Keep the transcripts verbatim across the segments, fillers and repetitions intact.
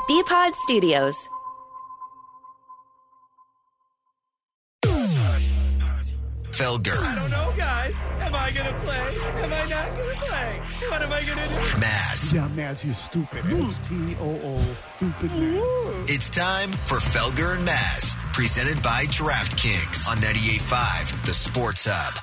B-Pod Studios. Felger. I don't know, guys. Am I going to play? Am I not going to play? What am I going to do? Maz. Yeah, Maz, you stupid. S T O O. Stupid Maz. It's time for Felger and Maz, presented by DraftKings on ninety-eight point five, The Sports Hub.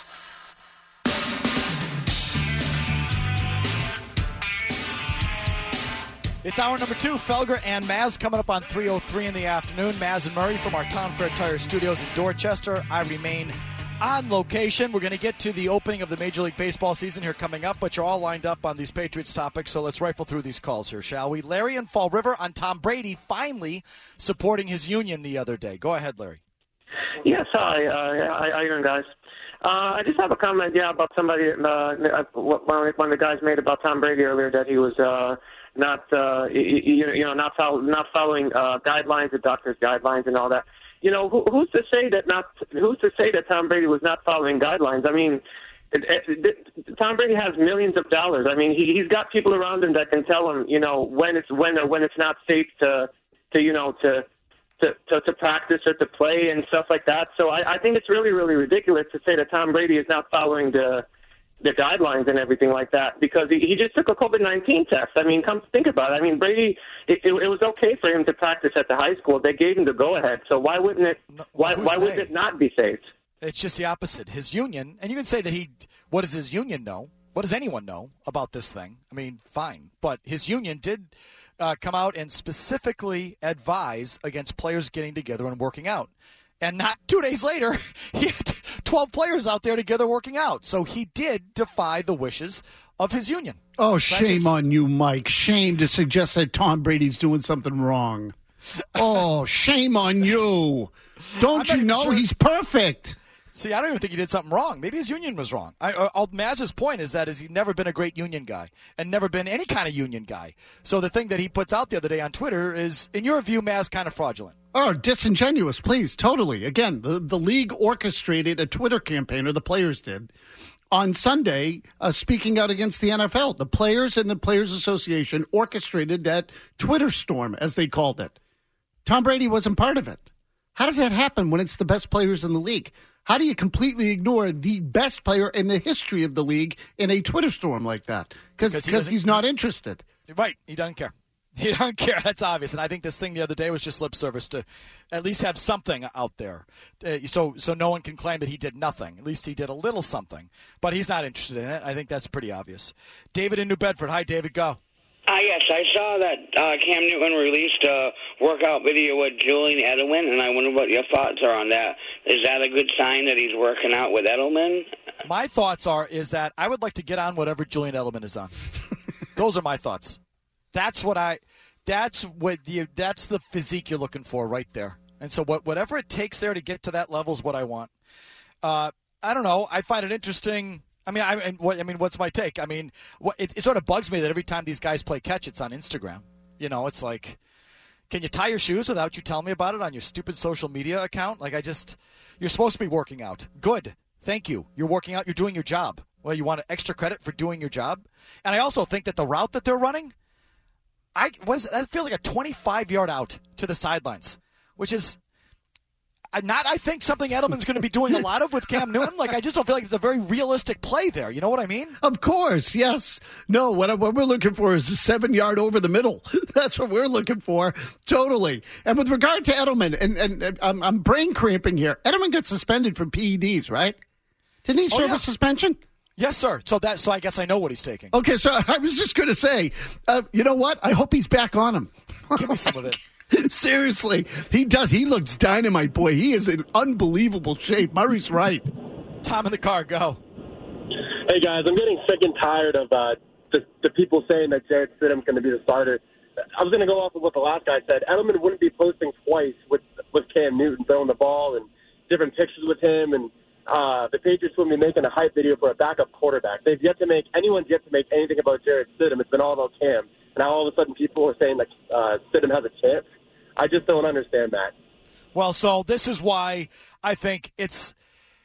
It's hour number two, Felger and Maz coming up on three oh three in the afternoon. Maz and Murray from our Town Fair Tire Studios in Dorchester. I remain on location. We're going to get to the opening of the Major League Baseball season here coming up, but you're all lined up on these Patriots topics, so let's rifle through these calls here, shall we? Larry in Fall River on Tom Brady finally supporting his union the other day. Go ahead, Larry. Yes, hi. Uh, how you doing, guys? Uh, I just have a comment, yeah, about somebody, uh, one of the guys made about Tom Brady earlier, that he was uh, not, uh, you, you know, not follow, not following uh, guidelines, the doctor's guidelines, and all that. You know, who, who's to say that not? Who's to say that Tom Brady was not following guidelines? I mean, it, it, it, Tom Brady has millions of dollars. I mean, he, he's got people around him that can tell him, you know, when it's when or when it's not safe to, to you know, to. To, to, to practice or to play and stuff like that. So I, I think it's really, really ridiculous to say that Tom Brady is not following the the guidelines and everything like that, because he, he just took a COVID nineteen test. I mean, come think about it. I mean, Brady, it, it, it was okay for him to practice at the high school. They gave him the go-ahead. So why wouldn't it, No, why, who's why would they? it not be safe? It's just the opposite. His union, and you can say that he, what does his union know? What does anyone know about this thing? I mean, fine. But his union did uh, come out and specifically advise against players getting together and working out. And not two days later, he had twelve players out there together working out. So he did defy the wishes of his union. Oh, That's shame just- on you, Mike. Shame to suggest that Tom Brady's doing something wrong. Oh, shame on you. Don't I'm you not know even sure- he's perfect? See, I don't even think he did something wrong. Maybe his union was wrong. I, uh, Maz's point is that is he's never been a great union guy and never been any kind of union guy. So the thing that he puts out the other day on Twitter is, in your view, Maz, kind of fraudulent. Oh, disingenuous, please. Totally. Again, the, the league orchestrated a Twitter campaign, or the players did, on Sunday, uh, speaking out against the N F L. The players and the Players Association orchestrated that Twitter storm, as they called it. Tom Brady wasn't part of it. How does that happen when it's the best players in the league? How do you completely ignore the best player in the history of the league in a Twitter storm like that? Because Because he doesn't- he's not interested. Right. He doesn't care. He doesn't care. That's obvious. And I think this thing the other day was just lip service to at least have something out there. Uh, so so no one can claim that he did nothing. At least he did a little something. But he's not interested in it. I think that's pretty obvious. David in New Bedford. Hi, David. Go. Uh, yes, I saw that uh, Cam Newton released a workout video with Julian Edelman, and I wonder what your thoughts are on that. Is that a good sign that he's working out with Edelman? My thoughts are is that I would like to get on whatever Julian Edelman is on. Those are my thoughts. That's what I. That's what the. That's the physique you're looking for right there. And so what, whatever it takes there to get to that level is what I want. Uh, I don't know. I find it interesting. I mean, I, and what, I mean, what's my take? I mean, what, it, it sort of bugs me that every time these guys play catch, it's on Instagram. You know, it's like, can you tie your shoes without you telling me about it on your stupid social media account? Like, I just, you're supposed to be working out. Good. Thank you. You're working out. You're doing your job. Well, you want extra credit for doing your job? And I also think that the route that they're running, I was that feels like a twenty-five yard out to the sidelines, which is not, I think, something Edelman's going to be doing a lot of with Cam Newton. Like, I just don't feel like it's a very realistic play there. You know what I mean? Of course, yes. No, what, what we're looking for is a seven-yard over the middle. That's what we're looking for, totally. And with regard to Edelman, and, and, and I'm, I'm brain cramping here. Edelman got suspended for P E Ds, right? Didn't he Oh, serve yeah. a suspension? Yes, sir. So that, so I guess I know what he's taking. Okay, so I was just going to say, uh, you know what? I hope he's back on him. Give me some of it. Seriously, he does. He looks dynamite, boy. He is in unbelievable shape. Murray's right. Tom in the car, go. Hey, guys, I'm getting sick and tired of uh, the, the people saying that Jarrett Stidham's going to be the starter. I was going to go off of what the last guy said. Edelman wouldn't be posting twice with, with Cam Newton throwing the ball and different pictures with him, and uh, the Patriots wouldn't be making a hype video for a backup quarterback. They've yet to make – anyone's yet to make anything about Jarrett Stidham. It's been all about Cam. And now all of a sudden people are saying that uh, Stidham has a chance. I just don't understand that. Well, so this is why I think it's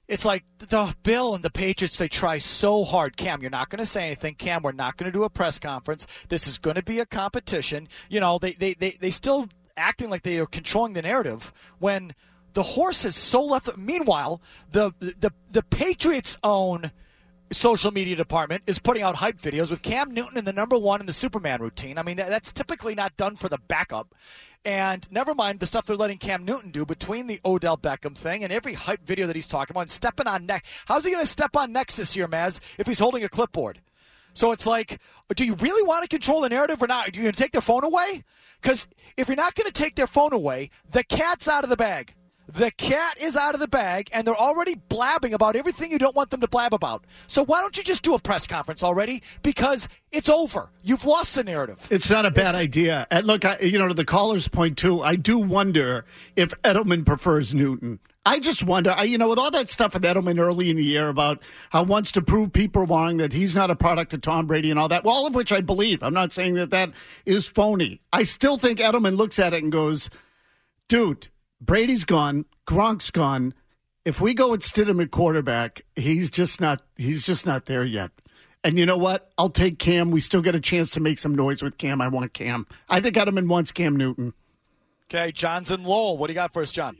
it's like the Bill and the Patriots, they try so hard. Cam, you're not going to say anything. Cam, we're not going to do a press conference. This is going to be a competition. You know, they, they, they, they still acting like they are controlling the narrative when the horse has so left. Meanwhile, the, the, the Patriots' own social media department is putting out hype videos with Cam Newton in the number one in the Superman routine. I mean, that's typically not done for the backup. And never mind the stuff they're letting Cam Newton do between the Odell Beckham thing and every hype video that he's talking about and stepping on neck. How's he going to step on necks this year, Maz, if he's holding a clipboard? So it's like, do you really want to control the narrative or not? Are you going to take their phone away? Because if you're not going to take their phone away, the cat's out of the bag. The cat is out of the bag, and they're already blabbing about everything you don't want them to blab about. So why don't you just do a press conference already? Because it's over. You've lost the narrative. It's not a bad It's, idea. And look, I, you know, to the caller's point, too, I do wonder if Edelman prefers Newton. I just wonder, I, you know, with all that stuff with Edelman early in the year about how wants to prove people wrong, that he's not a product of Tom Brady and all that, well, all of which I believe. I'm not saying that that is phony. I still think Edelman looks at it and goes, dude, Brady's gone, Gronk's gone. If we go with Stidham at quarterback, he's just not he's just not there yet. And you know what? I'll take Cam. We still get a chance to make some noise with Cam. I want Cam. I think Edelman wants Cam Newton. Okay, John's in Lowell. What do you got for us, John?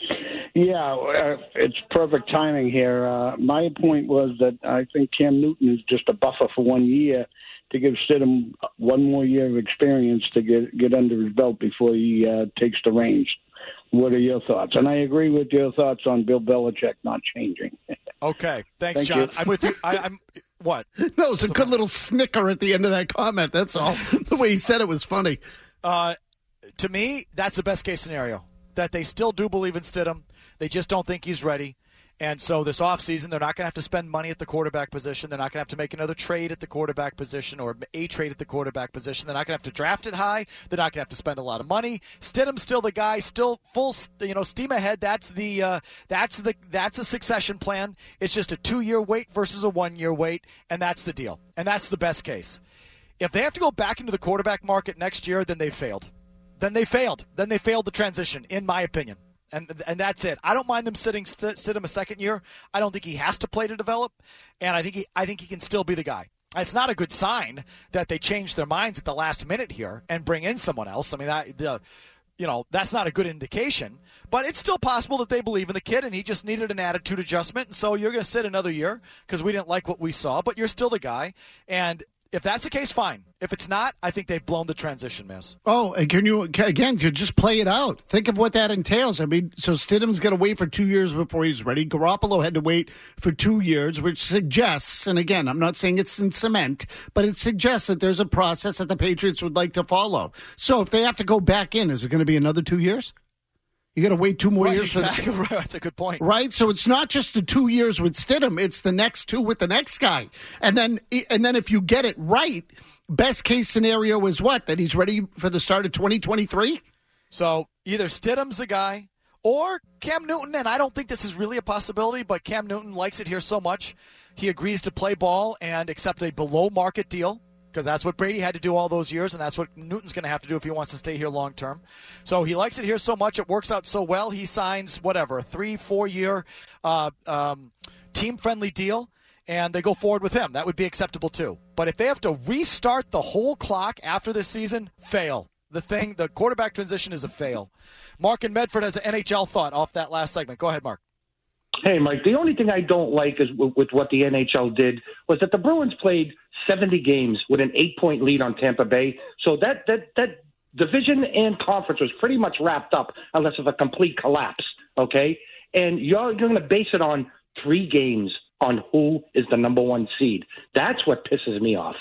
Yeah, uh, it's perfect timing here. Uh, my point was that I think Cam Newton is just a buffer for one year to give Stidham one more year of experience to get get under his belt before he uh, takes the reins. What are your thoughts? And I agree with your thoughts on Bill Belichick not changing. Okay. Thanks, Thank John. you. I'm with you. I, I'm what? No, it's a good little snicker at the end of that comment. That's all. The way he said it was funny. Uh, to me, that's the best case scenario, that they still do believe in Stidham. They just don't think he's ready. And so this offseason, they're not going to have to spend money at the quarterback position. They're not going to have to make another trade at the quarterback position or a trade at the quarterback position. They're not going to have to draft it high. They're not going to have to spend a lot of money. Stidham's still the guy, still full, you know, steam ahead. That's the uh, that's the that's a succession plan. It's just a two-year wait versus a one-year wait, and that's the deal. And that's the best case. If they have to go back into the quarterback market next year, then they failed. Then they failed. Then they failed the transition, in my opinion. And and that's it. I don't mind them sitting st- sit him a second year. I don't think he has to play to develop, and I think he I think he can still be the guy. It's not a good sign that they change their minds at the last minute here and bring in someone else. I mean, that the you know that's not a good indication. But it's still possible that they believe in the kid, and he just needed an attitude adjustment. And so you're going to sit another year because we didn't like what we saw, but you're still the guy. And if that's the case, fine. If it's not, I think they've blown the transition, Miz. Oh, and can you, again, you just play it out. Think of what that entails. I mean, so Stidham's going to wait for two years before he's ready. Garoppolo had to wait for two years, which suggests, and again, I'm not saying it's in cement, but it suggests that there's a process that the Patriots would like to follow. So if they have to go back in, is it going to be another two years? You got to wait two more right, years exactly. for the, right. That's a good point. Right? So it's not just the two years with Stidham, it's the next two with the next guy. And then and then if you get it right, best case scenario is what? That he's ready for the start of twenty twenty-three? So either Stidham's the guy or Cam Newton, and I don't think this is really a possibility, but Cam Newton likes it here so much, he agrees to play ball and accept a below-market deal, because that's what Brady had to do all those years, and that's what Newton's going to have to do if he wants to stay here long term. So he likes it here so much, it works out so well, he signs, whatever, a three, four-year uh, um, team-friendly deal, and they go forward with him. That would be acceptable too. But if they have to restart the whole clock after this season, fail. The thing, the quarterback transition is a fail. Mark in Medford has an N H L thought off that last segment. Go ahead, Mark. Hey, Mike, the only thing I don't like is with, with what the N H L did was that the Bruins played seventy games with an eight-point lead on Tampa Bay. So that that that division and conference was pretty much wrapped up unless of a complete collapse, okay? And you're, you're going to base it on three games on who is the number one seed. That's what pisses me off.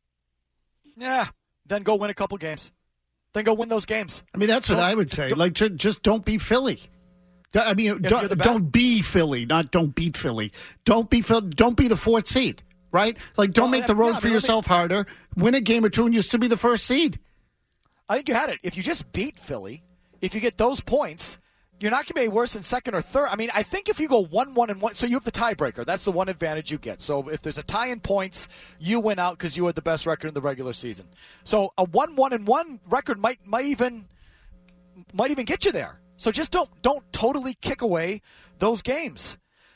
Yeah, then go win a couple games. Then go win those games. I mean, that's what don't, I would say. Like, just, just don't be Philly. I mean, If don't, don't be Philly, not don't beat Philly. Don't be Phil, Don't be the fourth seed, right? Like, don't Well, make the road yeah, I for mean, yourself harder. Win a game or two, and you still be the first seed. I think you had it. If you just beat Philly, if you get those points, you're not going to be worse than second or third. I mean, I think if you go one, one, and one, so you have the tiebreaker. That's the one advantage you get. So if there's a tie in points, you win out because you had the best record in the regular season. So a one, one, and one record might might even might even get you there. So just don't don't totally kick away those games.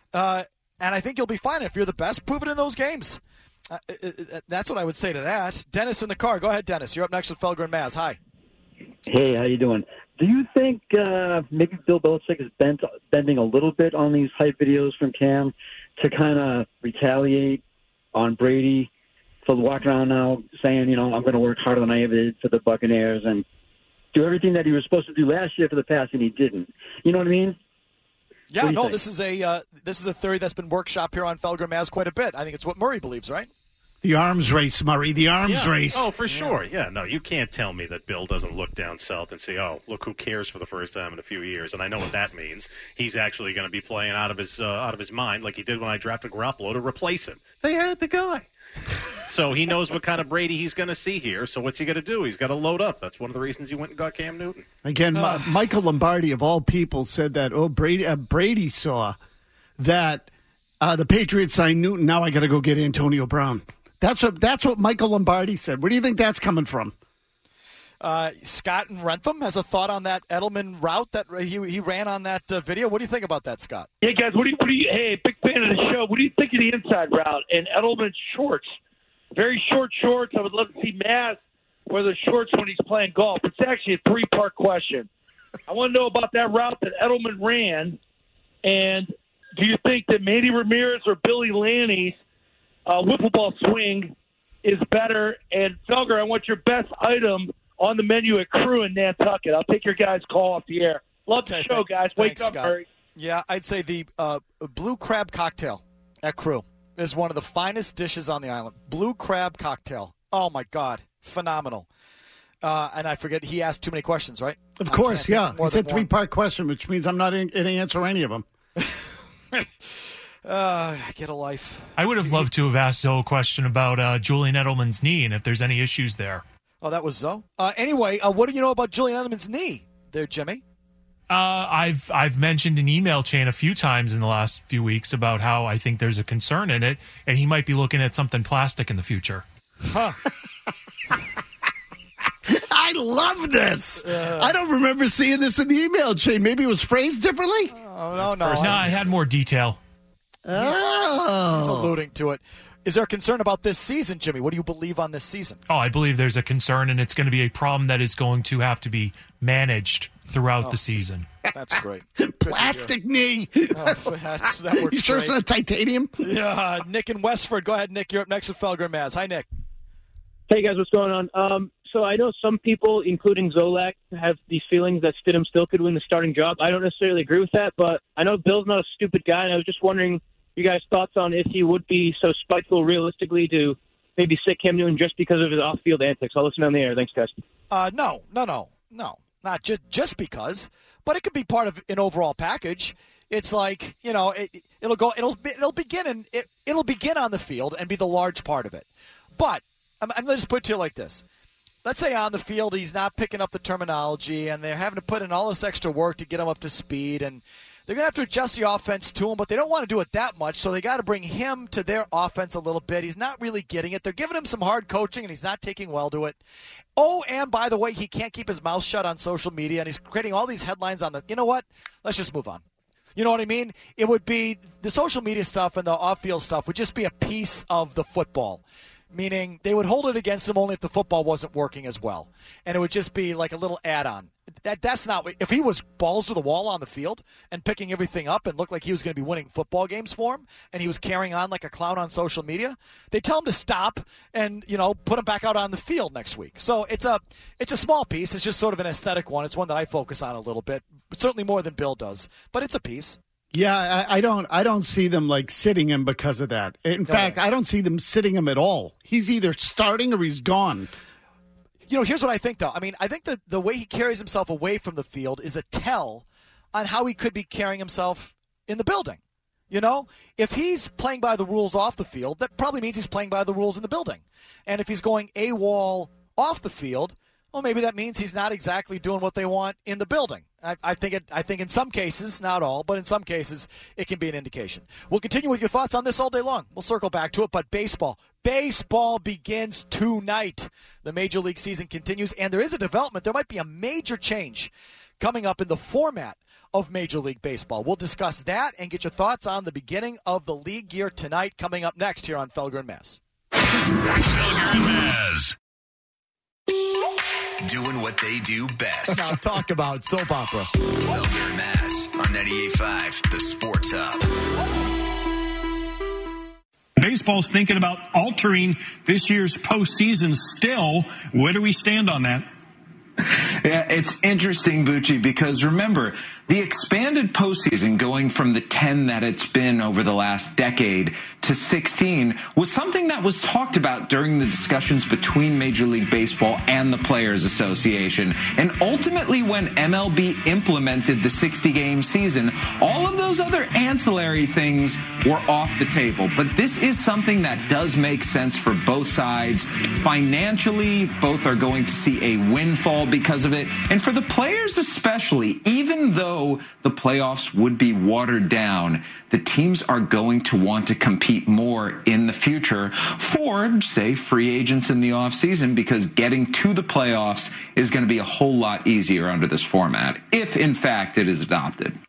Uh, and I think you'll be fine. If you're the best, prove it in those games. Uh, uh, uh, that's what I would say to that. Dennis in the car. Go ahead, Dennis. You're up next with Felger and Maz. Hi. Hey, how you doing? Do you think uh, maybe Bill Belichick is bent, bending a little bit on these hype videos from Cam to kind of retaliate on Brady for walking around now saying, you know, I'm going to work harder than I ever did for the Buccaneers and do everything that he was supposed to do last year for the past, and he didn't. You know what I mean? Yeah, no, think? this is a uh, this is a theory that's been workshopped here on Felger and Maz quite a bit. I think it's what Murray believes, right? The arms race, Murray, the arms yeah. race. Oh, for sure. Yeah, no, you can't tell me that Bill doesn't look down south and say, oh, look who cares for the first time in a few years. And I know what that means. He's actually going to be playing out of his uh, out of his mind like he did when I drafted Garoppolo to replace him. They had the guy. So he knows what kind of Brady he's going to see here. So what's he going to do? He's got to load up. That's one of the reasons he went and got Cam Newton. Again, uh. M- Michael Lombardi, of all people, said that, oh, Brady, uh, Brady saw that uh, the Patriots signed Newton. Now I got to go get Antonio Brown. That's what that's what Michael Lombardi said. Where do you think that's coming from? Uh, Scott in Rentham has a thought on that Edelman route that he he ran on that uh, video. What do you think about that, Scott? Hey guys, what do you what do you? Hey, big fan of the show. What do you think of the inside route and Edelman's shorts? Very short shorts. I would love to see Maz wear the shorts when he's playing golf. It's actually a three part question. I want to know about that route that Edelman ran, and do you think that Manny Ramirez or Billy Lanny's Uh, wiffle ball swing is better? And Felger, I want your best item on the menu at Crew in Nantucket. I'll take your guys' call off the air. Love the okay, show, th- guys. Wake thanks, up, Scott. Murray. Yeah, I'd say the uh, blue crab cocktail at Crew is one of the finest dishes on the island. Blue crab cocktail. Oh, my God. Phenomenal. Uh, and I forget, he asked too many questions, right? Of course, yeah. He said three-part question, which means I'm not going to answer any of them. Uh, get a life. I would have loved to have asked Zoe a question about uh, Julian Edelman's knee and if there's any issues there. Oh, that was Zoe? Uh, anyway, uh, what do you know about Julian Edelman's knee there, Jimmy? Uh, I've I've mentioned an email chain a few times in the last few weeks about how I think there's a concern in it, and he might be looking at something plastic in the future. Huh. I love this. Uh, I don't remember seeing this in the email chain. Maybe it was phrased differently? Oh, no, no. No, I had more detail. Oh. He's alluding to it. Is there a concern about this season, Jimmy? What do you believe on this season? Oh, I believe there's a concern, and it's going to be a problem that is going to have to be managed throughout oh, the season. That's great. Plastic knee. Oh, that's, that works You sure great. it's not titanium? Yeah, Nick in Westford. Go ahead, Nick. You're up next with Felger and Maz. Hi, Nick. Hey, guys. What's going on? Um, so I know some people, including Zolak, have these feelings that Stidham still could win the starting job. I don't necessarily agree with that, but I know Bill's not a stupid guy, and I was just wondering you guys' thoughts on if he would be so spiteful realistically to maybe sit Cam Newton just because of his off-field antics. I'll listen on the air. Thanks, guys. Uh, no, no, no, no. Not just just because, but it could be part of an overall package. It's like, you know, it, it'll go, it'll it'll begin and it, it'll begin on the field and be the large part of it. But I'm, I'm going to just put it to you like this. Let's say on the field he's not picking up the terminology and they're having to put in all this extra work to get him up to speed, and they're going to have to adjust the offense to him, but they don't want to do it that much, so they got to bring him to their offense a little bit. He's not really getting it. They're giving him some hard coaching, and he's not taking well to it. Oh, and by the way, he can't keep his mouth shut on social media, and he's creating all these headlines on the – you know what? Let's just move on. You know what I mean? It would be – the social media stuff and the off-field stuff would just be a piece of the football, meaning they would hold it against him only if the football wasn't working as well, and it would just be like a little add-on. That that's not – if he was balls to the wall on the field and picking everything up and looked like he was going to be winning football games for him, and he was carrying on like a clown on social media, they tell him to stop and, you know, put him back out on the field next week. So it's a it's a small piece. It's just sort of an aesthetic one. It's one that I focus on a little bit, certainly more than Bill does, but it's a piece. Yeah, I, I don't I don't see them like sitting him because of that. In no fact, way. I don't see them sitting him at all. He's either starting or he's gone. You know, here's what I think, though. I mean, I think that the way he carries himself away from the field is a tell on how he could be carrying himself in the building. You know, if he's playing by the rules off the field, that probably means he's playing by the rules in the building. And if he's going AWOL off the field, well, maybe that means he's not exactly doing what they want in the building. I, I think it, I think in some cases, not all, but in some cases, it can be an indication. We'll continue with your thoughts on this all day long. We'll circle back to it, but baseball. Baseball begins tonight. The Major League season continues, and there is a development. There might be a major change coming up in the format of Major League Baseball. We'll discuss that and get your thoughts on the beginning of the league year tonight, coming up next here on Felger and Mazz. Felger and Mazz. Doing what they do best. Now talk about soap opera. Felger and Mazz on ninety-eight point five, the Sports Hub. Baseball's thinking about altering this year's postseason still. Where do we stand on that? Yeah, it's interesting, Bucci, because remember, the expanded postseason going from the ten that it's been over the last decade to sixteen was something that was talked about during the discussions between Major League Baseball and the Players Association. And ultimately, when M L B implemented the sixty-game season, all of those other ancillary things were off the table. But this is something that does make sense for both sides. Financially, both are going to see a windfall because of it. And for the players especially, even though the playoffs would be watered down, the teams are going to want to compete more in the future for, say, free agents in the offseason, because getting to the playoffs is going to be a whole lot easier under this format, if in fact it is adopted.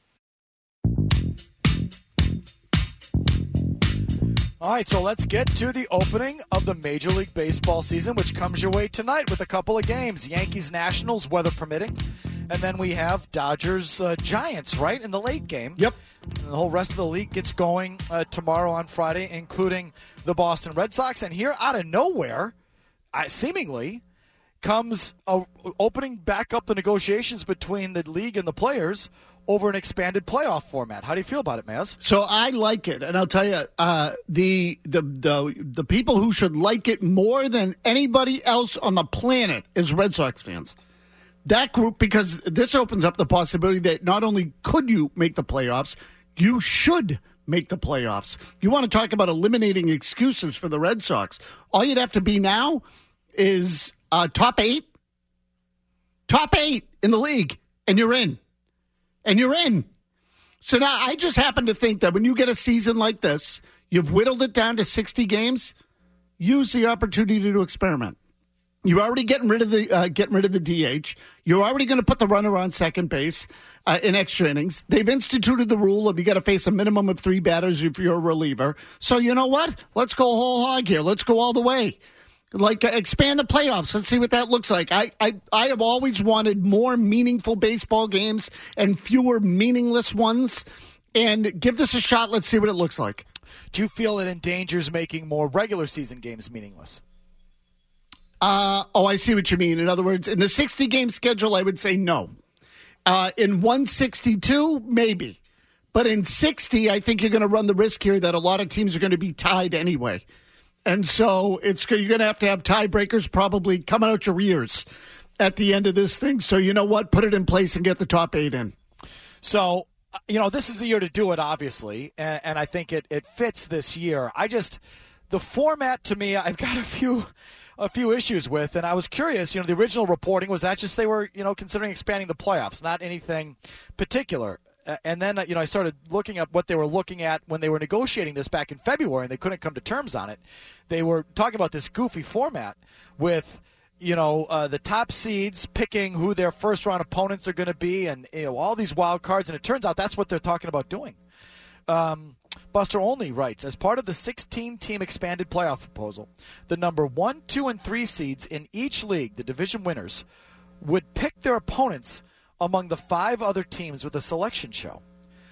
All right, so let's get to the opening of the Major League Baseball season, which comes your way tonight with a couple of games. Yankees-Nationals, weather permitting. And then we have Dodgers-Giants, uh, right, in the late game. Yep. And the whole rest of the league gets going uh, tomorrow on Friday, including the Boston Red Sox. And here, out of nowhere, uh, seemingly, comes a, opening back up the negotiations between the league and the players over an expanded playoff format. How do you feel about it, Maz? So I like it, and I'll tell you, uh, the, the the the people who should like it more than anybody else on the planet is Red Sox fans. That group, because this opens up the possibility that not only could you make the playoffs, you should make the playoffs. You want to talk about eliminating excuses for the Red Sox. All you'd have to be now is uh, top eight, top eight in the league, and you're in. And you're in. So now I just happen to think that when you get a season like this, you've whittled it down to sixty games, use the opportunity to experiment. You're already getting rid of the uh, getting rid of the D H. You're already going to put the runner on second base uh, in extra innings. They've instituted the rule of you got to face a minimum of three batters if you're a reliever. So you know what? Let's go whole hog here. Let's go all the way. Like, uh, expand the playoffs. Let's see what that looks like. I, I, I have always wanted more meaningful baseball games and fewer meaningless ones. And give this a shot. Let's see what it looks like. Do you feel it endangers making more regular season games meaningless? Uh, oh, I see what you mean. In other words, in the sixty-game schedule, I would say no. Uh, in one sixty-two, maybe. But in sixty, I think you're going to run the risk here that a lot of teams are going to be tied anyway. And so it's you're going to have to have tiebreakers probably coming out your ears at the end of this thing. So you know what? Put it in place and get the top eight in. So, you know, this is the year to do it, obviously, and, and I think it, it fits this year. I just, the format to me, I've got a few a few issues with, and I was curious, you know, the original reporting was that just they were, you know, considering expanding the playoffs, not anything particular. Uh, and then, uh, you know, I started looking at what they were looking at when they were negotiating this back in February, and they couldn't come to terms on it. They were talking about this goofy format with, you know, uh, the top seeds picking who their first-round opponents are going to be, and, you know, all these wild cards. And it turns out that's what they're talking about doing. Um, Buster Olney writes, as part of the sixteen-team expanded playoff proposal, the number one, two, and three seeds in each league, the division winners, would pick their opponents among the five other teams with a selection show.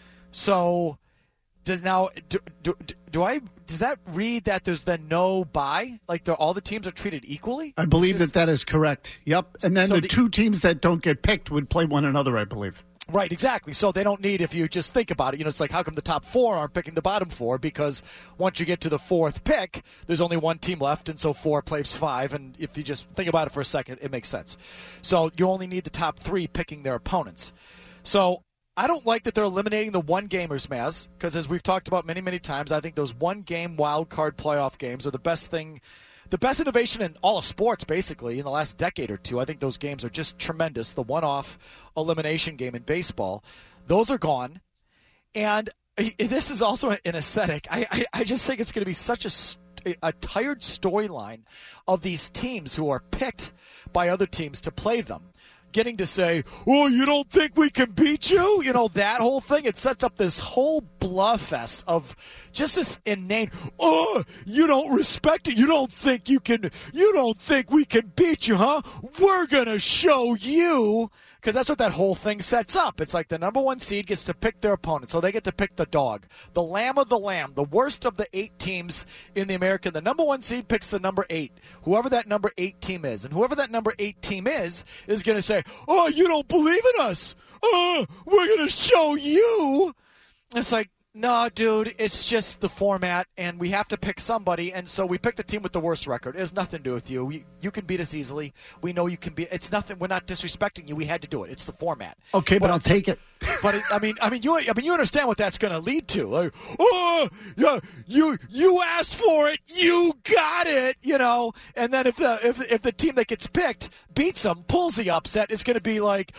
So, does now do, do, do I does that read that there's then no bye? Like all the teams are treated equally? I believe just, that that is correct. Yep. And then so the, the two teams that don't get picked would play one another, I believe. Right, exactly. So they don't need, if you just think about it, you know, it's like how come the top four aren't picking the bottom four? Because once you get to the fourth pick, there's only one team left, and so four plays five. And if you just think about it for a second, it makes sense. So you only need the top three picking their opponents. So I don't like that they're eliminating the one-gamers, Maz, because as we've talked about many, many times, I think those one-game wild card playoff games are the best thing. The best innovation in all of sports, basically, in the last decade or two. I think those games are just tremendous. The one-off elimination game in baseball, those are gone. And this is also an aesthetic. I, I, I just think it's going to be such a, a tired storyline of these teams who are picked by other teams to play them. getting to say, oh, you don't think we can beat you? You know, that whole thing, it sets up this whole bluff fest of just this inane, oh, you don't respect it. You don't think you can, you don't think we can beat you, huh? We're going to show you. Because that's what that whole thing sets up. It's like the number one seed gets to pick their opponent, so they get to pick the dog. The lamb of the lamb, the worst of the eight teams in the American. The number one seed picks the number eight, whoever that number eight team is. And whoever that number eight team is, is going to say, oh, you don't believe in us. Oh, we're going to show you. It's like, no, dude, it's just the format, and we have to pick somebody, and so we pick the team with the worst record. It has nothing to do with you. We, you can beat us easily. We know you can beat. It's nothing. We're not disrespecting you. We had to do it. It's the format. Okay, but, but I'll take it. But it, I mean, I mean, you, I mean, you understand what that's going to lead to. Like, oh, yeah, you, you asked for it, you got it, you know. And then if the if if the team that gets picked beats them, pulls the upset, it's going to be like,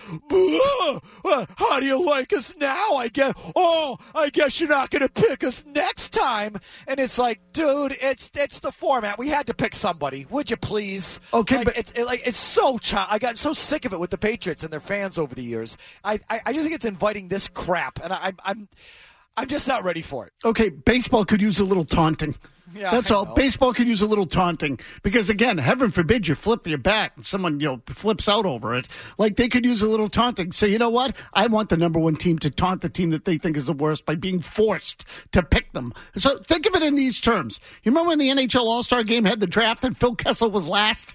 uh, how do you like us now? I guess. Oh, I guess you're not going to pick us next time. And it's like, dude, it's it's the format. We had to pick somebody. Would you please? Okay, like, but it's it, like it's so. Ch- I got so sick of it with the Patriots and their fans over the years. I I, I just think it's inviting this crap, and I, I'm I'm I'm just not ready for it. Okay, baseball could use a little taunting. Yeah, That's I all. know. Baseball could use a little taunting because, again, heaven forbid you flip your bat and someone, you know, flips out over it. Like, they could use a little taunting. So, you know what? I want the number one team to taunt the team that they think is the worst by being forced to pick them. So think of it in these terms. You remember when the N H L All-Star Game had the draft and Phil Kessel was last?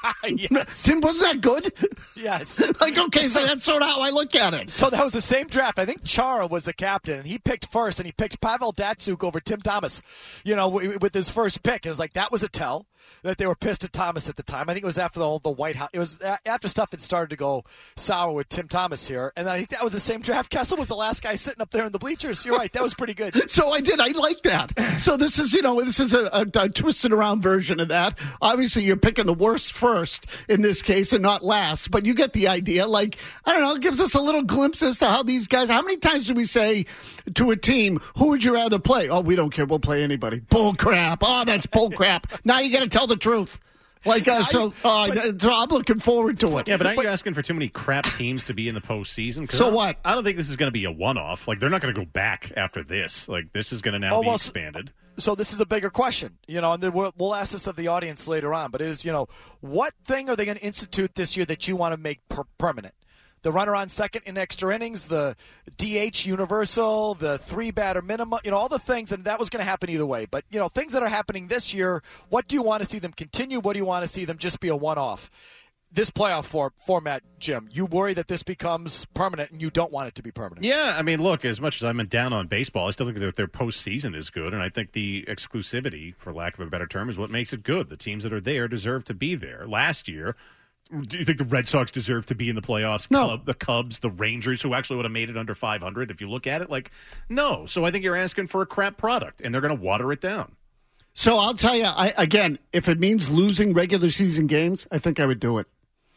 Yes. Tim, wasn't that good? Yes. Like, okay, so that's sort of how I look at it. So that was the same draft. I think Chara was the captain, and he picked first, and he picked Pavel Datsyuk over Tim Thomas, you know, w- with his first pick. It was like, that was a tell that they were pissed at Thomas at the time. I think it was after the whole, the White House. It was a- after stuff had started to go sour with Tim Thomas here. And then I think that was the same draft. Kessel was the last guy sitting up there in the bleachers. You're right. That was pretty good. So I did. I like that. So this is, you know, this is a, a, a twisted around version of that. Obviously, you're picking the worst first in this case and not last, but you get the idea. Like, I don't know, it gives us a little glimpse as to how these guys, how many times do we say to a team, who would you rather play? Oh, we don't care. We'll play anybody. Bull crap. Oh, that's bull crap. Now you got to tell the truth. Like, uh, so, uh, so I'm looking forward to it. Yeah, but aren't you asking for too many crap teams to be in the postseason? So I what? I don't think this is going to be a one-off. Like, they're not going to go back after this. Like, this is going to now Oh, be well, expanded. So this is a bigger question, you know, and then we'll, we'll ask this of the audience later on, but it is, you know, what thing are they going to institute this year that you want to make per- permanent? The runner on second in extra innings, the D H universal, the three batter minimum, you know, all the things, and that was going to happen either way. But, you know, things that are happening this year, what do you want to see them continue? What do you want to see them just be a one-off? This playoff for, format, Jim, you worry that this becomes permanent and you don't want it to be permanent. Yeah, I mean, look, as much as I'm down on baseball, I still think that their postseason is good, and I think the exclusivity, for lack of a better term, is what makes it good. The teams that are there deserve to be there. Last year, do you think the Red Sox deserve to be in the playoffs? No. Club, the Cubs, the Rangers, who actually would have made it under five hundred, if you look at it, like, no. So I think you're asking for a crap product, and they're going to water it down. So I'll tell you, I, again, if it means losing regular season games, I think I would do it.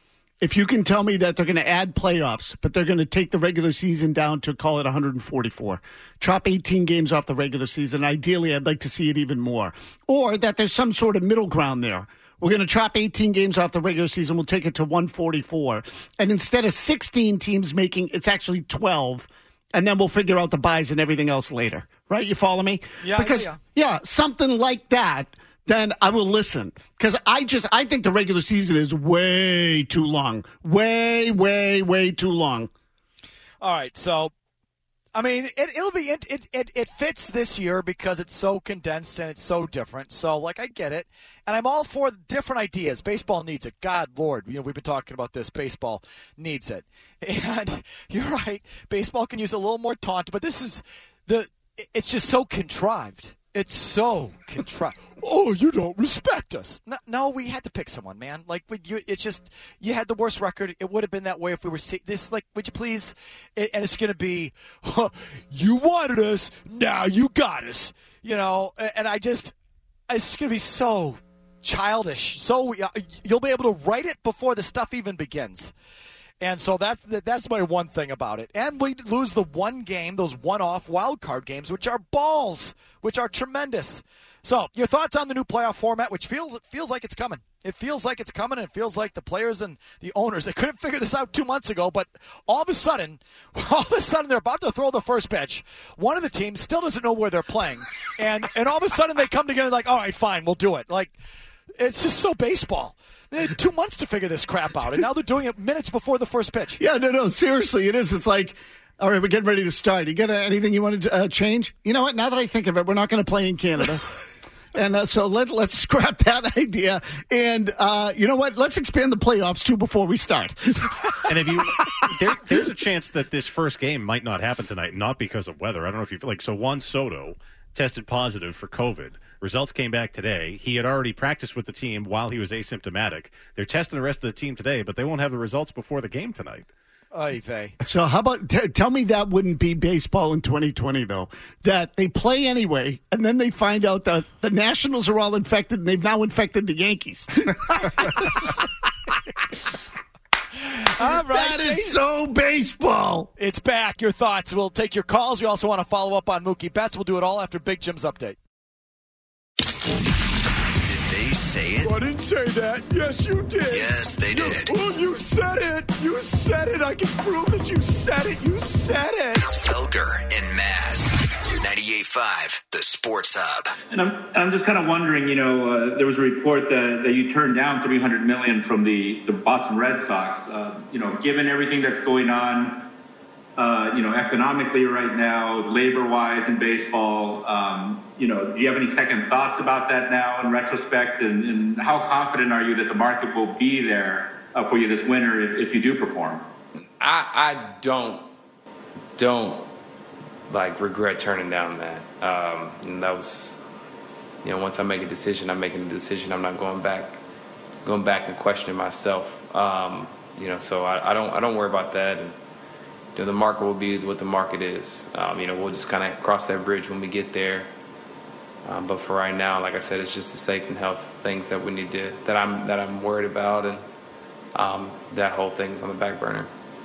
If you can tell me that they're going to add playoffs, but they're going to take the regular season down to, call it one hundred forty-four, chop eighteen games off the regular season, ideally I'd like to see it even more. Or that there's some sort of middle ground there. We're going to chop eighteen games off the regular season, we'll take it to one forty-four. And instead of sixteen teams making, it's actually twelve. And then we'll figure out the buys and everything else later. Right? You follow me? Yeah, because, yeah, yeah, something like that. Then I will listen. Because I just, I think the regular season is way too long. Way, way, way too long. All right, so, I mean, it, it'll be, it, it, it, it fits this year because it's so condensed and it's so different. So, like, I get it. And I'm all for different ideas. Baseball needs it. God, Lord, you know, we've been talking about this. Baseball needs it. And you're right. Baseball can use a little more taunt, but this is, the. it's just so contrived. It's so contrived. Oh, you don't respect us. No, no, we had to pick someone, man. Like, we, you, it's just, you had the worst record. It would have been that way if we were see, this. Like, would you please? It, and it's going to be, huh, you wanted us, now you got us. You know, and I just, it's going to be so childish. So you'll be able to write it before the stuff even begins. And so that's, that's my one thing about it. And we lose the one game, those one-off wild card games, which are balls, which are tremendous. So your thoughts on the new playoff format, which feels feels like it's coming? It feels like it's coming, and it feels like the players and the owners, they couldn't figure this out two months ago, but all of a sudden, all of a sudden they're about to throw the first pitch. One of the teams still doesn't know where they're playing, and, and all of a sudden they come together like, all right, fine, we'll do it. Like, it's just so baseball. They had two months to figure this crap out, and now they're doing it minutes before the first pitch. Yeah, no, no, seriously, it is. It's like, all right, we're getting ready to start. You got anything you want to uh, change? You know what? Now that I think of it, we're not going to play in Canada. And uh, so let, let's scrap that idea. And uh, you know what? Let's expand the playoffs, too, before we start. And if you, there, there's a chance that this first game might not happen tonight, not because of weather. I don't know if you feel like, so Juan Soto tested positive for COVID. Results came back today. He had already practiced with the team while he was asymptomatic. They're testing the rest of the team today, but they won't have the results before the game tonight. Oy vey. So how about t- tell me that wouldn't be baseball in twenty twenty, though, that they play anyway, and then they find out that the Nationals are all infected, and they've now infected the Yankees. All right. That is so baseball. It's back. Your thoughts. We'll take your calls. We also want to follow up on Mookie Betts. We'll do it all after Big Jim's update. They say it? I didn't say that. Yes, you did. Yes, they did. Oh, you said it. You said it. I can prove that you said it. You said it. It's Felger and Maz. ninety-eight point five, the Sports Hub. And I'm, I'm just kind of wondering, you know, uh, there was a report that, that you turned down three hundred million dollars from the, the Boston Red Sox. Uh, you know, given everything that's going on, uh, you know, economically right now, labor-wise in baseball, um, you know, do you have any second thoughts about that now in retrospect? And, and how confident are you that the market will be there uh, for you this winter if, if you do perform? I, I don't, don't, like, regret turning down that. Um, and that was, you know, once I make a decision, I'm making a decision. I'm not going back, going back and questioning myself. Um, you know, so I, I don't, I don't worry about that. And, you know, the market will be what the market is. Um, you know, we'll just kind of cross that bridge when we get there. Um, but for right now, like I said, it's just the safe and health things that we need to, that I'm, that I'm worried about. And um, that whole thing's on the back burner.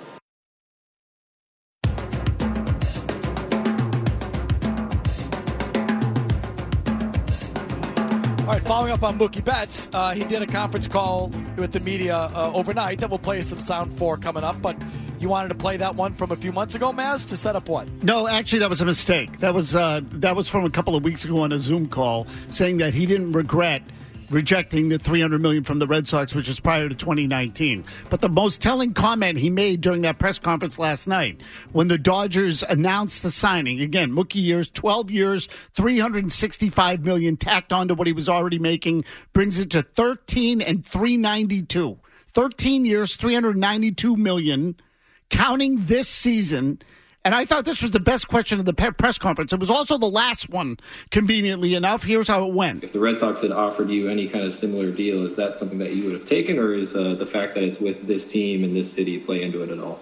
All right, following up on Mookie Betts, uh, he did a conference call with the media uh, overnight that we'll play some sound for coming up, but you wanted to play that one from a few months ago, Maz, to set up what? No, actually, that was a mistake. That was uh, that was from a couple of weeks ago on a Zoom call, saying that he didn't regret rejecting the three hundred million dollars from the Red Sox, which is prior to twenty nineteen. But the most telling comment he made during that press conference last night, when the Dodgers announced the signing, again, Mookie years, twelve years, three hundred sixty-five million dollars tacked on to what he was already making, brings it to thirteen and three ninety-two. thirteen years, three hundred ninety-two million dollars, counting this season. And I thought this was the best question of the press conference. It was also the last one, conveniently enough. Here's how it went. If the Red Sox had offered you any kind of similar deal, is that something that you would have taken, or is uh, the fact that it's with this team and this city play into it at all?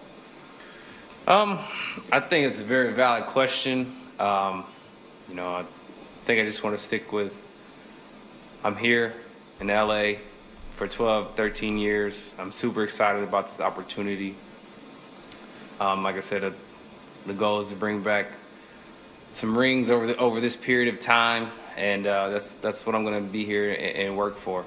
Um, I think it's a very valid question. Um, you know, I think I just want to stick with, I'm here in L A for twelve, thirteen years. I'm super excited about this opportunity. Um, like I said, a, the goal is to bring back some rings over the, over this period of time, and uh, that's that's what I'm going to be here and, and work for.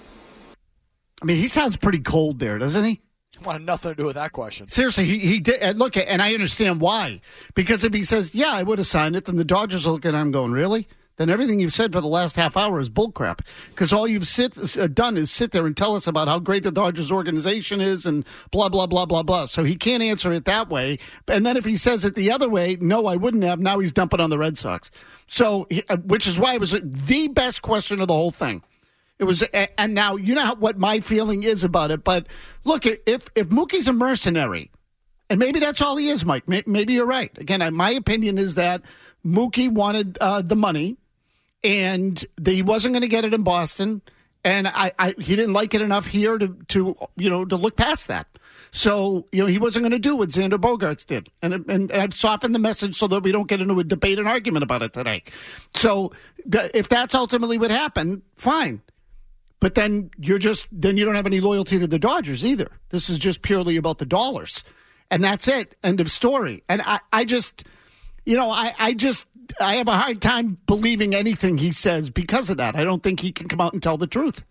I mean, he sounds pretty cold there, doesn't he? Wanted nothing to do with that question. Seriously, he, he did. And look, and I understand why. Because if he says, yeah, I would have signed it, then the Dodgers are looking at him going, really? Then everything you've said for the last half hour is bullcrap. Because all you've sit, uh, done is sit there and tell us about how great the Dodgers organization is and blah, blah, blah, blah, blah. So he can't answer it that way. And then if he says it the other way, no, I wouldn't have. Now he's dumping on the Red Sox. So, uh, which is why it was the best question of the whole thing. It was, and now you know how, what my feeling is about it. But look, if if Mookie's a mercenary, and maybe that's all he is, Mike. Maybe you're right. Again, my opinion is that Mookie wanted uh, the money, and he wasn't going to get it in Boston, and I, I he didn't like it enough here to to you know to look past that. So you know he wasn't going to do what Xander Bogaerts did, and, and and I've softened the message so that we don't get into a debate and argument about it today. So if that's ultimately what happened, fine. But then you're just then you don't have any loyalty to the Dodgers either. This is just purely about the dollars. And that's it. End of story. And I, I just you know, I, I just I have a hard time believing anything he says because of that. I don't think he can come out and tell the truth.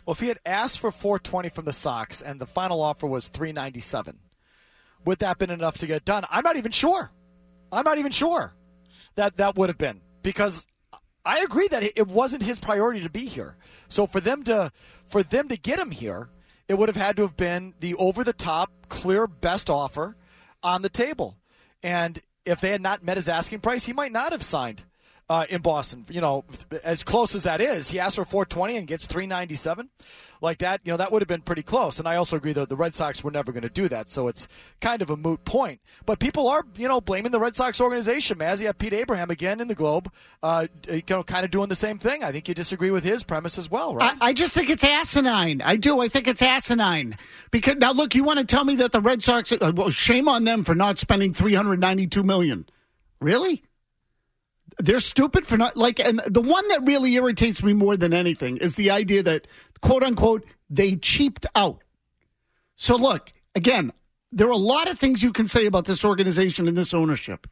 Well, if he had asked for four twenty from the Sox and the final offer was three ninety-seven, would that have been enough to get done? I'm not even sure. I'm not even sure that that would have been, because I agree that it wasn't his priority to be here. So for them to for them to get him here, it would have had to have been the over-the-top, clear best offer on the table. And if they had not met his asking price, he might not have signed uh, in Boston. You know, as close as that is, he asked for four twenty and gets three ninety-seven. Like that, you know, that would have been pretty close. And I also agree that the Red Sox were never going to do that, so it's kind of a moot point. But people are, you know, blaming the Red Sox organization. Maz, you have Pete Abraham again in the Globe, uh, you know, kind of doing the same thing. I think you disagree with his premise as well, right? I, I just think it's asinine. I do. I think it's asinine. Because now, look, you want to tell me that the Red Sox, uh, well, shame on them for not spending three hundred ninety-two million dollars. Really? They're stupid for not, like, and the one that really irritates me more than anything is the idea that, quote unquote, they cheaped out. So look, again, there are a lot of things you can say about this organization and this ownership.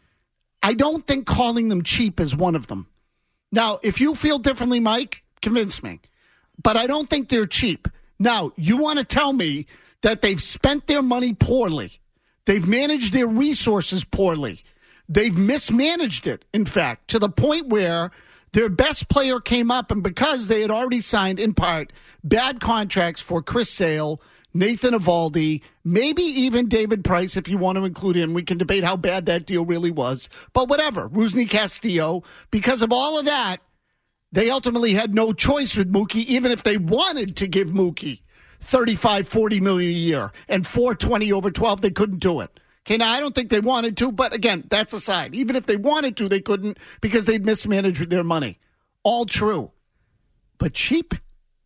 I don't think calling them cheap is one of them. Now, if you feel differently, Mike, convince me. But I don't think they're cheap. Now, you want to tell me that they've spent their money poorly. They've managed their resources poorly. They've mismanaged it, in fact, to the point where their best player came up, and because they had already signed, in part, bad contracts for Chris Sale, Nathan Eovaldi, maybe even David Price, if you want to include him. We can debate how bad that deal really was. But whatever, Rusney Castillo, because of all of that, they ultimately had no choice with Mookie, even if they wanted to give Mookie thirty-five, forty million a year and four twenty over twelve, they couldn't do it. Okay, now I don't think they wanted to, but again, that's aside. Even if they wanted to, they couldn't because they'd mismanaged their money. All true. But cheap?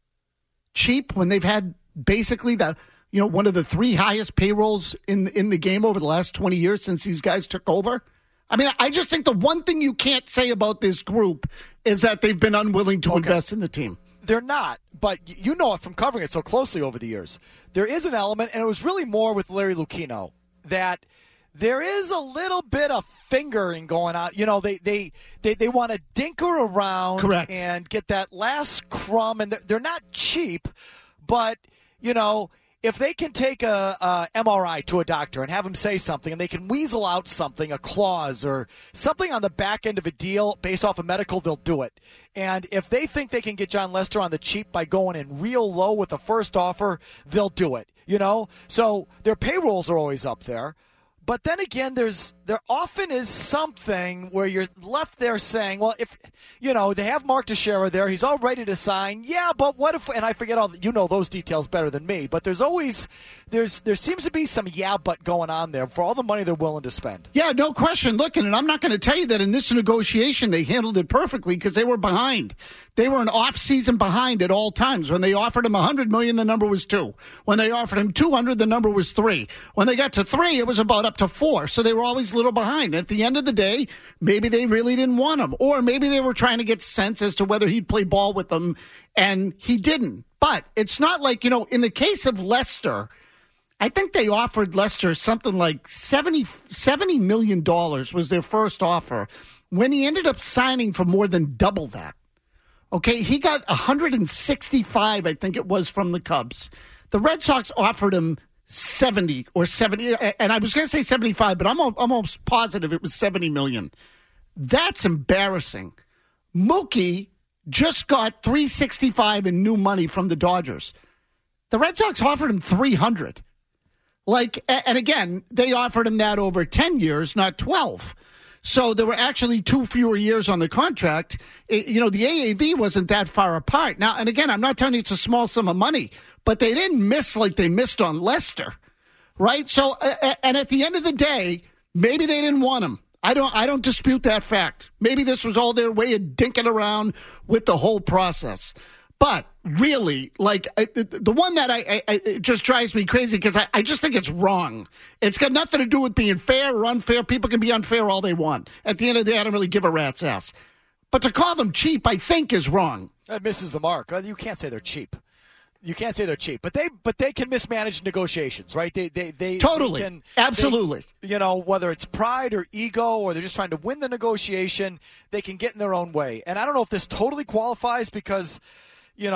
Cheap when they've had basically the, you know, one of the three highest payrolls in in the game over the last twenty years since these guys took over? I mean, I just think the one thing you can't say about this group is that they've been unwilling to okay. invest in the team. They're not, but you know it from covering it so closely over the years. There is an element, and it was really more with Larry Lucchino, that there is a little bit of fingering going on. You know, they they, they, they want to dinker around Correct. and get that last crumb, and they're, they're not cheap, but, you know, if they can take a, a M R I to a doctor and have him say something, and they can weasel out something, a clause or something on the back end of a deal based off of medical, they'll do it. And if they think they can get John Lester on the cheap by going in real low with the first offer, they'll do it. You know, so their payrolls are always up there. But then again, there's there often is something where you're left there saying, well, if, you know, they have Mark Teixeira there, he's all ready to sign. Yeah, but what if, and I forget all, you know those details better than me, but there's always, there's there seems to be some yeah but going on there for all the money they're willing to spend. Yeah, no question. Look, and I'm not going to tell you that in this negotiation they handled it perfectly because they were behind. They were an off-season behind at all times. When they offered him one hundred million dollars, the number was two. When they offered him two hundred, the number was three. When they got to three, it was about up to four. So they were always a little behind. And at the end of the day, maybe they really didn't want him. Or maybe they were trying to get sense as to whether he'd play ball with them, and he didn't. But it's not like, you know, in the case of Lester, I think they offered Lester something like seventy, seventy million dollars was their first offer, when he ended up signing for more than double that. Okay, he got one hundred sixty-five, I think it was, from the Cubs. The Red Sox offered him seventy or seventy, and I was going to say seventy-five, but I'm almost positive it was seventy million. That's embarrassing. Mookie just got three sixty-five in new money from the Dodgers. The Red Sox offered him three hundred. Like, and again, they offered him that over ten years, not twelve. So there were actually two fewer years on the contract. It, you know, the A A V wasn't that far apart. Now, and again, I'm not telling you it's a small sum of money, but they didn't miss like they missed on Lester, right? So, uh, and at the end of the day, maybe they didn't want him. I don't, I don't dispute that fact. Maybe this was all their way of dinking around with the whole process. But really, like, I, the one that I, I, I it just drives me crazy because I, I just think it's wrong. It's got nothing to do with being fair or unfair. People can be unfair all they want. At the end of the day, I don't really give a rat's ass. But to call them cheap, I think, is wrong. That misses the mark. You can't say they're cheap. You can't say they're cheap, but they but they can mismanage negotiations, right? They they they totally, they can, absolutely. They, you know, whether it's pride or ego, or they're just trying to win the negotiation, they can get in their own way. And I don't know if this totally qualifies because, you know,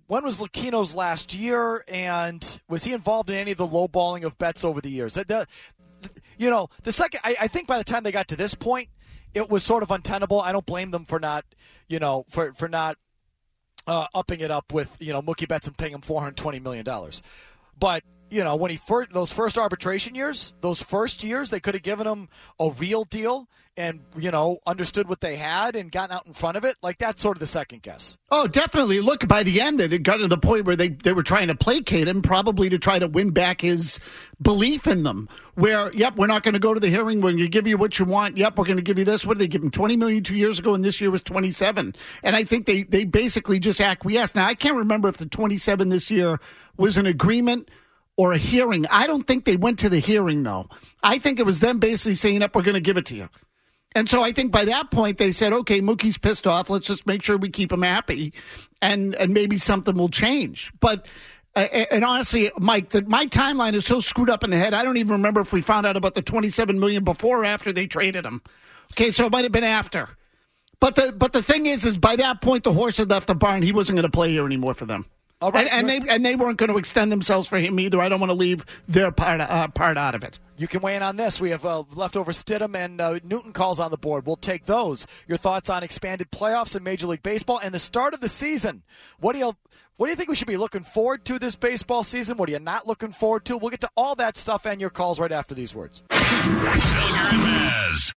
when was Lucchino's last year, and was he involved in any of the lowballing of bets over the years? The, the, you know, the second, I, I think by the time they got to this point, it was sort of untenable. I don't blame them for not, you know, for for not uh, upping it up with, you know, Mookie Betts and paying him four hundred twenty million dollars. But you know, when he first, those first arbitration years, those first years, they could have given him a real deal and, you know, understood what they had and gotten out in front of it. Like, that's sort of the second guess. Oh, definitely. Look, by the end, it got to the point where they, they were trying to placate him, probably to try to win back his belief in them. Where, yep, we're not going to go to the hearing. We're going to give you what you want. Yep, we're going to give you this. What did they give him? twenty million dollars two years ago, and this year was twenty-seven. And I think they, they basically just acquiesced. Now, I can't remember if the twenty-seven this year was an agreement or a hearing. I don't think they went to the hearing, though. I think it was them basically saying, up, we're going to give it to you. And so I think by that point they said, okay, Mookie's pissed off. Let's just make sure we keep him happy, and and maybe something will change. But, uh, and honestly, Mike, the, my timeline is so screwed up in the head, I don't even remember if we found out about the twenty-seven million dollars before or after they traded him. Okay, so it might have been after. But the but the thing is, is by that point, the horse had left the barn. He wasn't going to play here anymore for them. All right, and, and they and they weren't going to extend themselves for him either. I don't want to leave their part uh, part out of it. You can weigh in on this. We have uh, leftover Stidham and uh, Newton calls on the board. We'll take those. Your thoughts on expanded playoffs in Major League Baseball and the start of the season. What do you what do you think we should be looking forward to this baseball season? What are you not looking forward to? We'll get to all that stuff and your calls right after these words. Felger and Maz.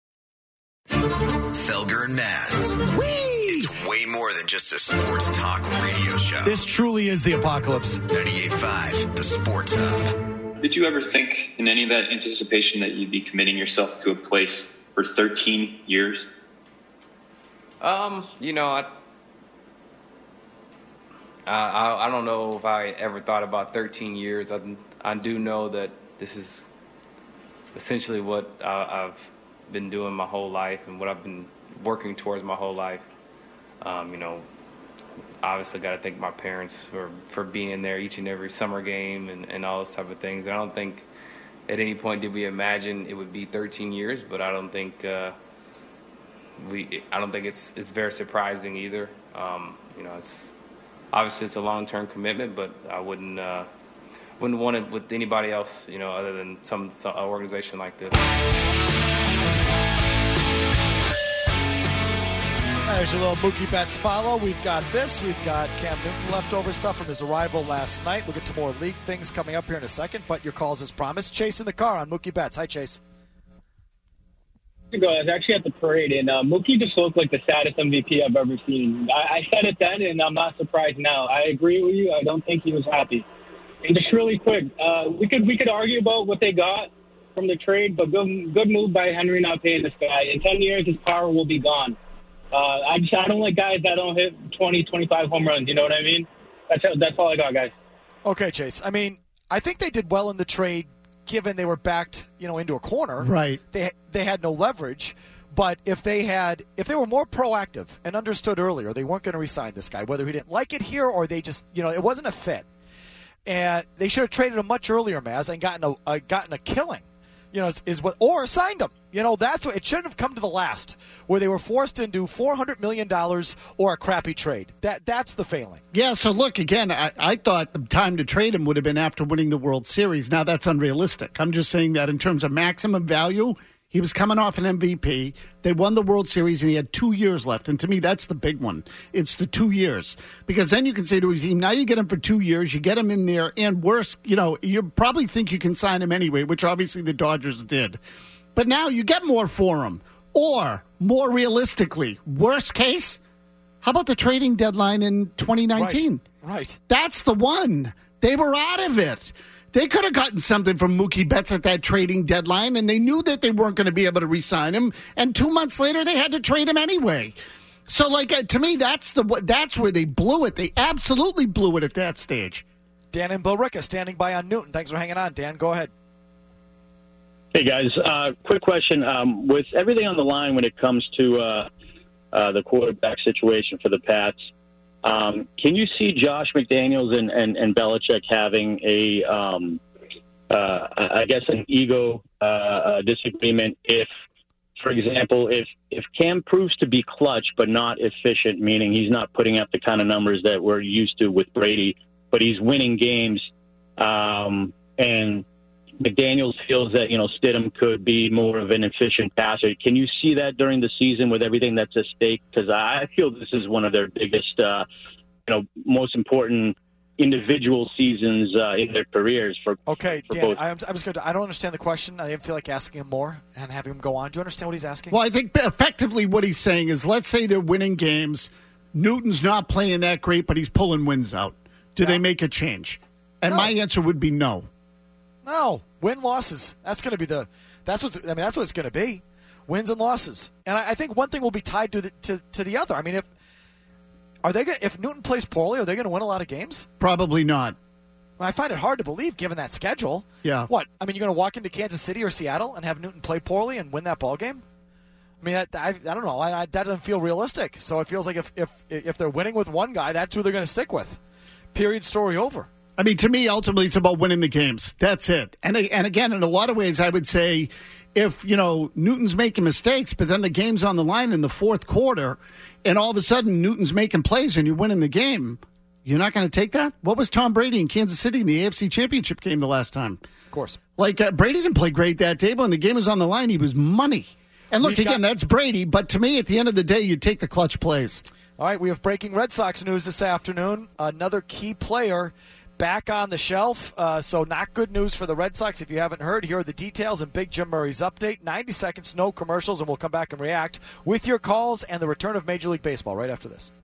Felger and Maz. Whee! It's way more than just a sports talk radio show. This truly is the apocalypse. ninety-eight point five, the Sports Hub. Did you ever think in any of that anticipation that you'd be committing yourself to a place for thirteen years? Um, you know, I, I, I don't know if I ever thought about thirteen years. I, I do know that this is essentially what I, I've been doing my whole life and what I've been working towards my whole life. Um, you know, obviously got to thank my parents for, for being there each and every summer game and, and all those type of things. And I don't think at any point did we imagine it would be thirteen years, but I don't think uh, we I don't think it's it's very surprising either. Um, you know, it's obviously it's a long-term commitment, but I wouldn't uh, wouldn't want it with anybody else, you know, other than some, some organization like this. There's your little Mookie Betts follow. We've got this. We've got Cam Newton leftover stuff from his arrival last night. We'll get to more league things coming up here in a second, but your calls as promised. Chase in the car on Mookie Betts. Hi, Chase. I was actually at the parade, and uh, Mookie just looked like the saddest M V P I've ever seen. I, I said it then, and I'm not surprised now. I agree with you. I don't think he was happy. And just really quick, uh, we could we could argue about what they got from the trade, but good, good move by Henry not paying this guy. In ten years, his power will be gone. Uh, I just I don't like guys that don't hit twenty, twenty-five home runs. You know what I mean? That's that's all I got, guys. Okay, Chase. I mean, I think they did well in the trade, given they were backed, you know, into a corner. Right. They they had no leverage, but if they had, if they were more proactive and understood earlier, they weren't going to re-sign this guy, whether he didn't like it here or they just, you know, it wasn't a fit, and they should have traded him much earlier, Maz, and gotten a uh, gotten a killing. You know, is, is what or signed him. You know, that's what it shouldn't have come to the last, where they were forced into four hundred million dollars or a crappy trade. That that's the failing. Yeah. So look again. I, I thought the time to trade him would have been after winning the World Series. Now that's unrealistic. I'm just saying that in terms of maximum value, he was coming off an M V P. They won the World Series, and he had two years left. And to me, that's the big one. It's the two years. Because then you can say to his team, now you get him for two years, you get him in there, and worse, you know, you probably think you can sign him anyway, which obviously the Dodgers did. But now you get more for him. Or, more realistically, worst case, how about the trading deadline in twenty nineteen? Right. right. That's the one. They were out of it. They could have gotten something from Mookie Betts at that trading deadline, and they knew that they weren't going to be able to re-sign him. And two months later, they had to trade him anyway. So, like, uh, to me, that's the that's where they blew it. They absolutely blew it at that stage. Dan and Billerica standing by on Newton. Thanks for hanging on, Dan. Go ahead. Hey, guys. Uh, quick question. Um, with everything on the line when it comes to uh, uh, the quarterback situation for the Pats, Um, can you see Josh McDaniels and, and, and Belichick having a, um, uh, I guess, an ego uh, disagreement if for example, if if Cam proves to be clutch but not efficient, meaning he's not putting up the kind of numbers that we're used to with Brady, but he's winning games, um, and McDaniels feels that, you know, Stidham could be more of an efficient passer. Can you see that during the season with everything that's at stake? Because I feel this is one of their biggest, uh, you know, most important individual seasons uh, in their careers. For okay, for Dan, both. I'm, I'm just going to. I don't understand the question. I didn't feel like asking him more and having him go on. Do you understand what he's asking? Well, I think effectively what he's saying is, let's say they're winning games. Newton's not playing that great, but he's pulling wins out. Do Yeah. they make a change? And No. my answer would be no. No, win losses. That's going to be the. That's what's. I mean, that's what it's going to be. Wins and losses. And I, I think one thing will be tied to the to, to the other. I mean, if are they gonna, if Newton plays poorly, are they going to win a lot of games? Probably not. I find it hard to believe, given that schedule. Yeah. What? I mean, you're going to walk into Kansas City or Seattle and have Newton play poorly and win that ball game? I mean, I, I, I don't know. I, I, that doesn't feel realistic. So it feels like if if if they're winning with one guy, that's who they're going to stick with. Period. Story over. I mean, to me, ultimately, it's about winning the games. That's it. And and again, in a lot of ways, I would say if, you know, Newton's making mistakes, but then the game's on the line in the fourth quarter, and all of a sudden Newton's making plays and you're winning the game, you're not going to take that? What was Tom Brady in Kansas City in the A F C Championship game the last time? Of course. Like, uh, Brady didn't play great that day, but when the game was on the line, he was money. And look, We've again, got- that's Brady, but to me, at the end of the day, you take the clutch plays. All right, we have breaking Red Sox news this afternoon. Another key player back on the shelf. Uh, so not good news for the Red Sox. If you haven't heard, here are the details and Big Jim Murray's update. ninety seconds, no commercials, and we'll come back and react with your calls and the return of Major League Baseball right after this.